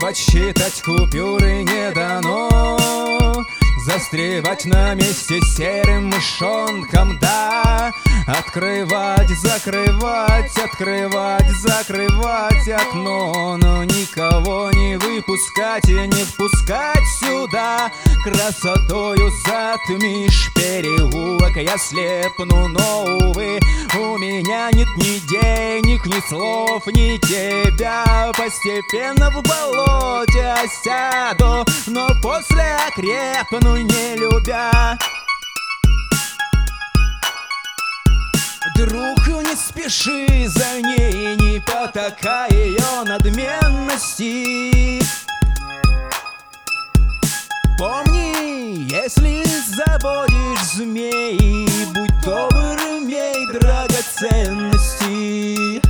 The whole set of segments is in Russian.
Подсчитать купюры не дано, застревать на месте серым мышонком, да. Открывать, закрывать, открывать, закрывать окно, но никого не выпускать и не впускать сюда. Красотою затмишь переулок, я слепну, но, увы, у меня нет ни денег, ни слов, ни тебя. Постепенно в болоте осяду, но после окрепну, не любя. Друг, не спеши за ней, не потакай ее надменности. Помни, если заводишь змей, будь добр, имей драгоценности.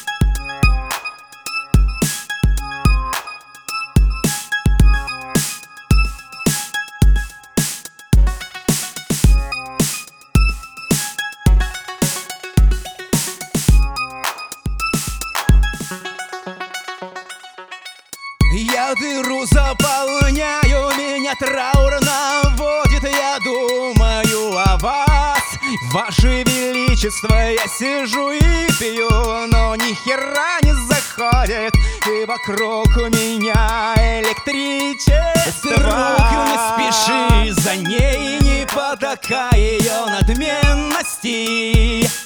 Я дыру заполняю, меня траур наводит, я думаю о вас, ваше величество. Я сижу и пью, но ни хера не заходит, и вокруг меня электричество. Друг, не спеши за ней, не потакай ее надменности.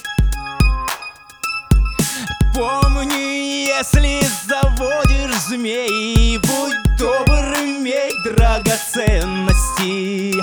Помни, если заводишь змей, будь добр, имей драгоценности.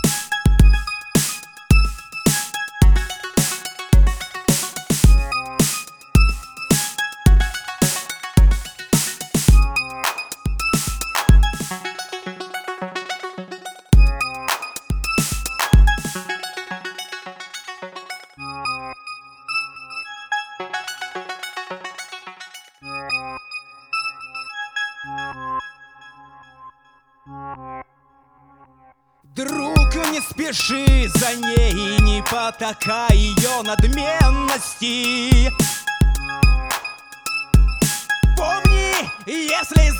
Друг, не спеши за ней, не потакай ее надменности. Помни, если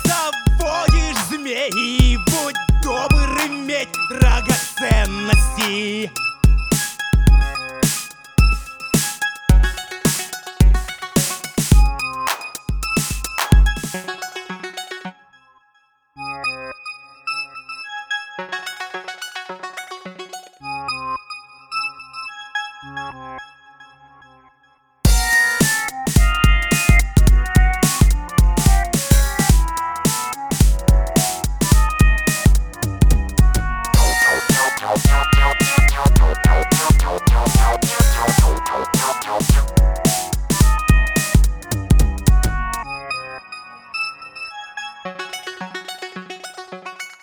заводишь змей, будь добр, иметь драгоценности.